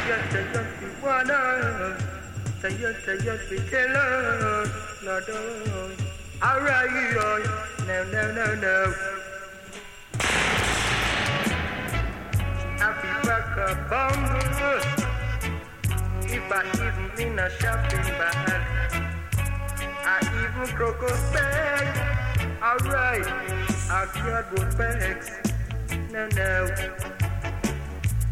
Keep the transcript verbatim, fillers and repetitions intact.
you, say you, we wanna. Say you, say you, we tell us. No, don't. Alright, no, no, no, no. I be back a bungle. If I even in a shopping bag, I even crocodile bag. Alright, I cardboard bags. No, no.